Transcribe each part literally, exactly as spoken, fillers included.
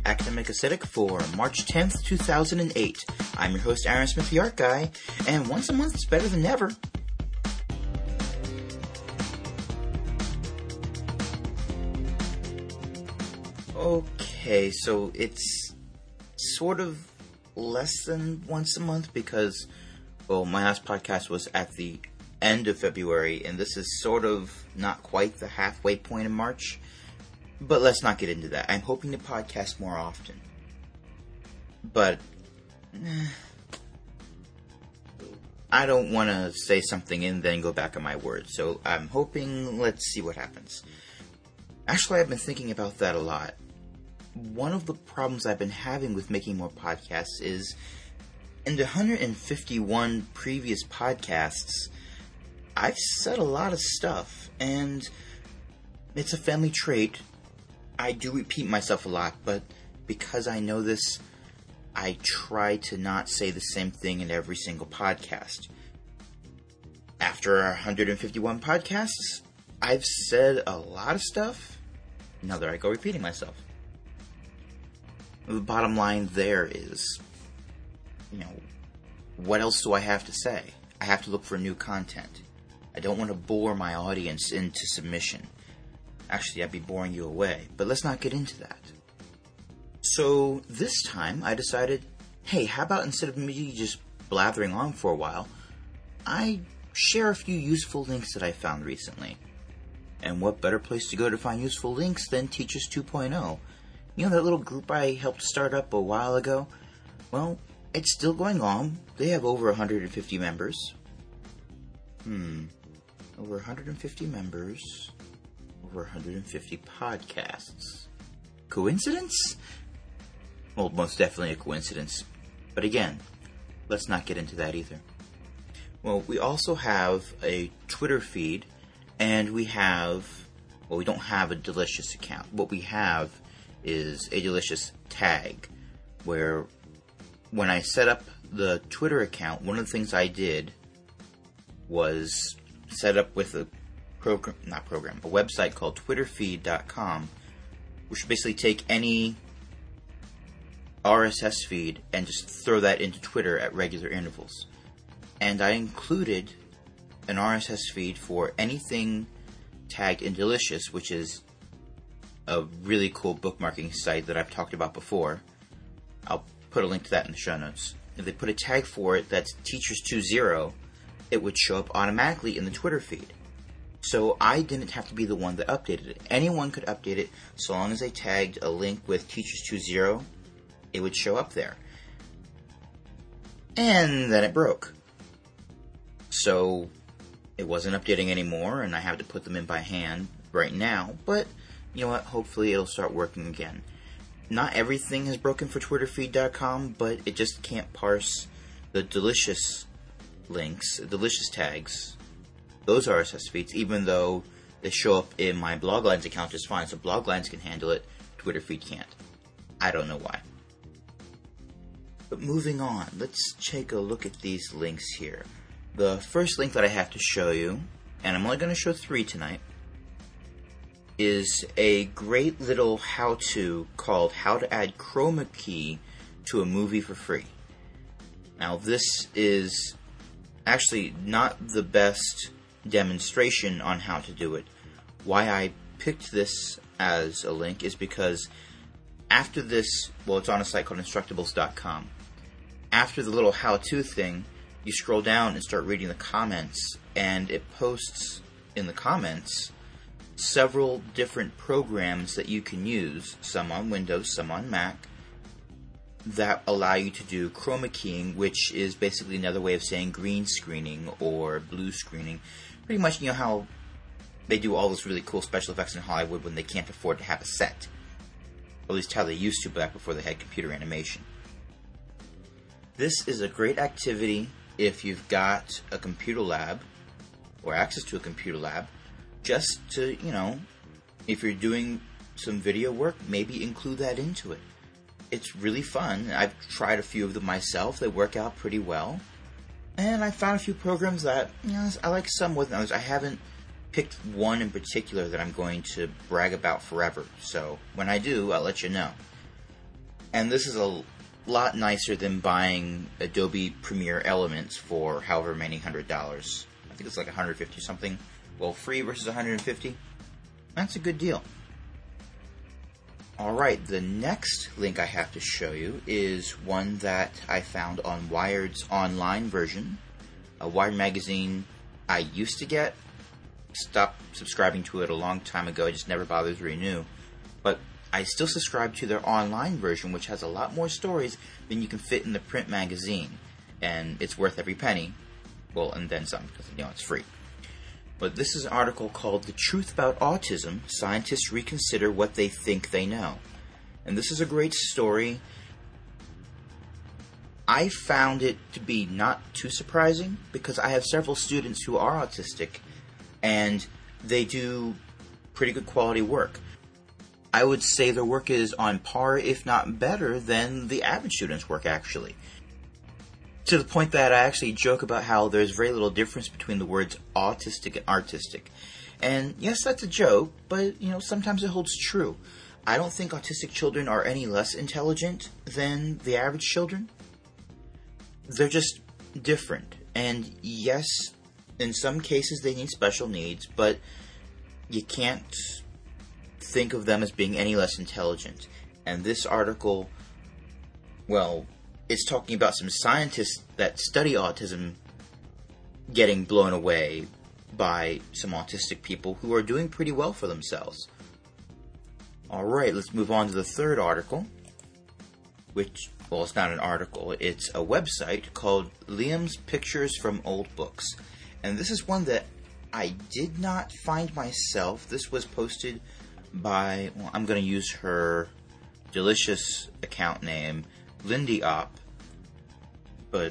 Academic Aesthetic for March tenth, two thousand eight. I'm your host, Aaron Smith, the Art Guy, and once a month is better than never. Okay, so it's sort of less than once a month because, well, my last podcast was at the end of February, and this is sort of not quite the halfway point in March. But let's not get into that. I'm hoping to podcast more often. But eh, I don't want to say something and then go back on my word. So I'm hoping, let's see what happens. Actually, I've been thinking about that a lot. One of the problems I've been having with making more podcasts is in the one hundred fifty-one previous podcasts, I've said a lot of stuff, and it's a family trait. I do repeat myself a lot, but because I know this, I try to not say the same thing in every single podcast. After one hundred fifty-one podcasts, I've said a lot of stuff. Now there I go repeating myself. The bottom line there is, you know, what else do I have to say? I have to look for new content. I don't want to bore my audience into submission. Actually, I'd be boring you away, but let's not get into that. So, this time, I decided, hey, how about instead of me just blathering on for a while, I share a few useful links that I found recently. And what better place to go to find useful links than Teachers two point oh? You know that little group I helped start up a while ago? Well, it's still going on. They have over one hundred fifty members. Hmm. Over one hundred fifty members. Over one hundred fifty podcasts. Coincidence? Well, most definitely a coincidence. But again, let's not get into that either. Well, we also have a Twitter feed, and we have, well, we don't have a Delicious account. What we have is a Delicious tag, where when I set up the Twitter account, one of the things I did was set up with a program, not program, a website called twitter feed dot com, which would basically take any R S S feed and just throw that into Twitter at regular intervals. And I included an R S S feed for anything tagged in Delicious, which is a really cool bookmarking site that I've talked about before. I'll put a link to that in the show notes. If they put a tag for it that's Teachers twenty, it would show up automatically in the Twitter feed. So I didn't have to be the one that updated it. Anyone could update it so long as they tagged a link with Teachers twenty, it would show up there. And then it broke. So it wasn't updating anymore, and I have to put them in by hand right now. But you know what? Hopefully it'll start working again. Not everything is broken for twitter feed dot com, but it just can't parse the Delicious links, Delicious tags, those R S S feeds, even though they show up in my Bloglines account just fine. So Bloglines can handle it, Twitter feed can't. I don't know why. But moving on, let's take a look at these links here. The first link that I have to show you, and I'm only going to show three tonight, is a great little how-to called How to Add Chroma Key to a Movie for Free. Now, this is actually not the best demonstration on how to do it. Why I picked this as a link is because after this, well, it's on a site called instructables dot com. After the little how-to thing, you scroll down and start reading the comments, and it posts in the comments several different programs that you can use, some on Windows, some on Mac, that allow you to do chroma keying, which is basically another way of saying green screening or blue screening. Pretty much, you know how they do all those really cool special effects in Hollywood when they can't afford to have a set. Or at least how they used to back before they had computer animation. This is a great activity if you've got a computer lab or access to a computer lab, just to, you know, if you're doing some video work, maybe include that into it. It's really fun. I've tried a few of them myself. They work out pretty well. And I found a few programs that, you know, I like some more than others. I haven't picked one in particular that I'm going to brag about forever. So when I do, I'll let you know. And this is a lot nicer than buying Adobe Premiere Elements for however many hundred dollars. I think it's like one hundred fifty something. Well, free versus one hundred fifty. That's a good deal. Alright, the next link I have to show you is one that I found on Wired's online version. A Wired magazine I used to get. Stopped subscribing to it a long time ago. I just never bothered to renew. But I still subscribe to their online version, which has a lot more stories than you can fit in the print magazine. And it's worth every penny. Well, and then some, because, you know, it's free. But this is an article called The Truth About Autism, Scientists Reconsider What They Think They Know. And this is a great story. I found it to be not too surprising, because I have several students who are autistic, and they do pretty good quality work. I would say their work is on par, if not better, than the average student's work, actually. To the point that I actually joke about how there's very little difference between the words autistic and artistic. And yes, that's a joke, but, you know, sometimes it holds true. I don't think autistic children are any less intelligent than the average children. They're just different. And yes, in some cases they need special needs, but you can't think of them as being any less intelligent. And this article, well, it's talking about some scientists that study autism getting blown away by some autistic people who are doing pretty well for themselves. Alright, let's move on to the third article, which, well, it's not an article, it's a website called Liam's Pictures from Old Books. And this is one that I did not find myself. This was posted by, well, I'm going to use her delicious account name, Lindy Opp, but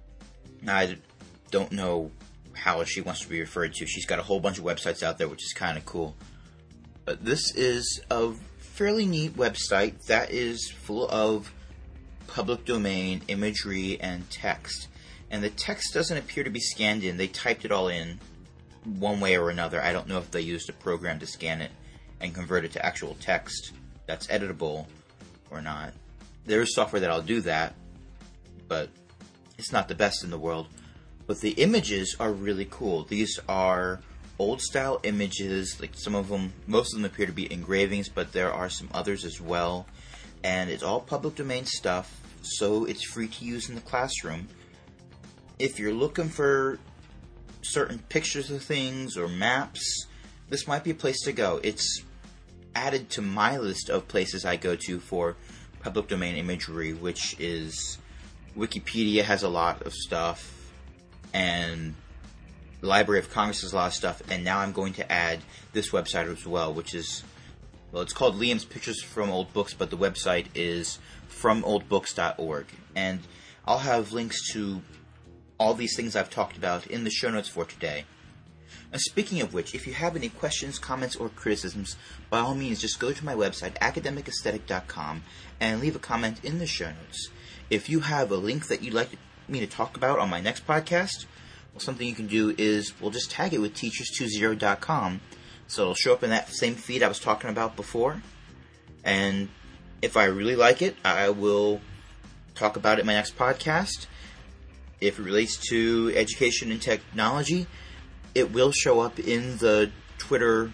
I don't know how she wants to be referred to. She's got a whole bunch of websites out there, which is kind of cool. But this is a fairly neat website that is full of public domain imagery and text. And the text doesn't appear to be scanned in. They typed it all in one way or another. I don't know if they used a program to scan it and convert it to actual text that's editable or not. There is software that'll do that, but it's not the best in the world. But the images are really cool. These are old style images, like some of them, most of them appear to be engravings, but there are some others as well. And it's all public domain stuff, so it's free to use in the classroom. If you're looking for certain pictures of things or maps, this might be a place to go. It's added to my list of places I go to for public domain imagery, which is Wikipedia has a lot of stuff, and the Library of Congress has a lot of stuff, and now I'm going to add this website as well, which is, well, it's called Liam's Pictures from Old Books, but the website is from old books dot org. And I'll have links to all these things I've talked about in the show notes for today. And speaking of which, if you have any questions, comments, or criticisms, by all means, just go to my website, academic aesthetic dot com, and leave a comment in the show notes. If you have a link that you'd like me to talk about on my next podcast, well, something you can do is, well, just tag it with teachers twenty dot com, so it'll show up in that same feed I was talking about before. And if I really like it, I will talk about it in my next podcast. If it relates to education and technology, it will show up in the Twitter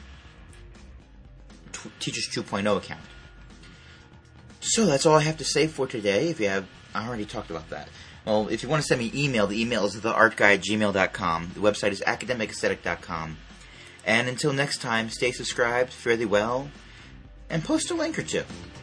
t- Teachers two point oh account. So that's all I have to say for today. If you have, I already talked about that. Well, if you want to send me email, the email is the art guy at gmail dot com. The website is academic aesthetic dot com. And until next time, stay subscribed, fare thee well, and post a link or two.